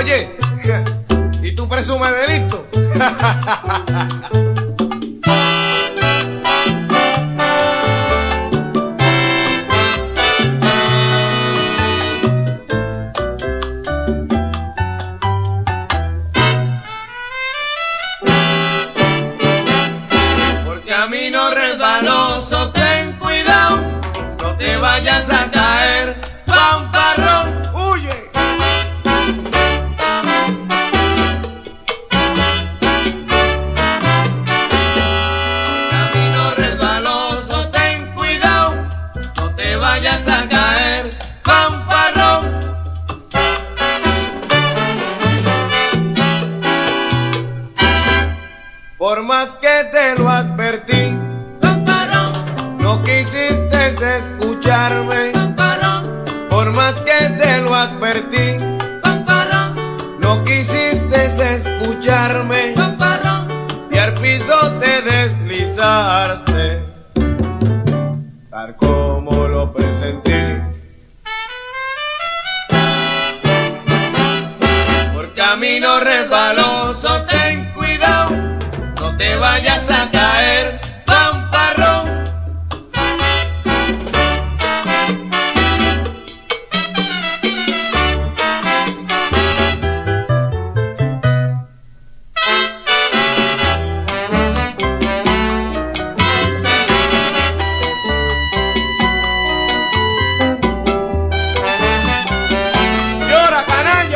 Oye, ¿y tú presumes delito? Camino resbaloso, ten cuidado, no te vayas a caer, fanfarrón, huye. Camino resbaloso, ten cuidado, no te vayas a caer, fanfarrón. Por más que te lo advertí, no quisiste escucharme. Por más que te lo advertí, no quisiste escucharme. Y al piso te deslizaste, tal como lo presentí. Por camino resbaloso, ten cuidado, no te vayas a caer, fanfarrón. ¡Llora, canalla!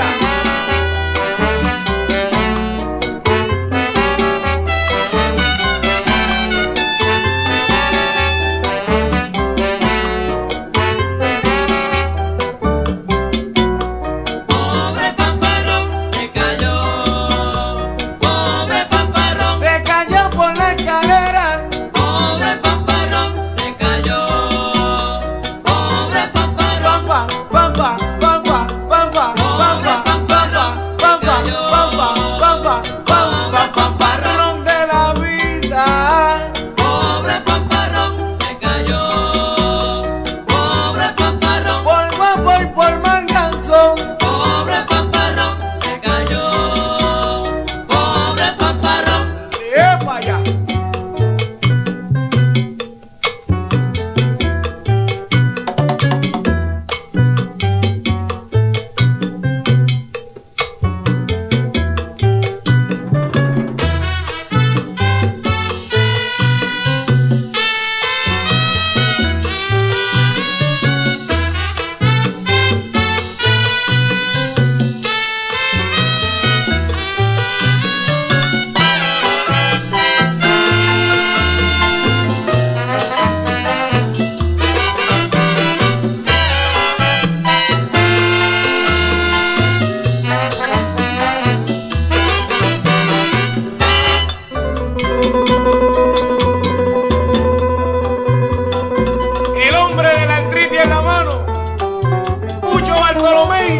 Bartolomé.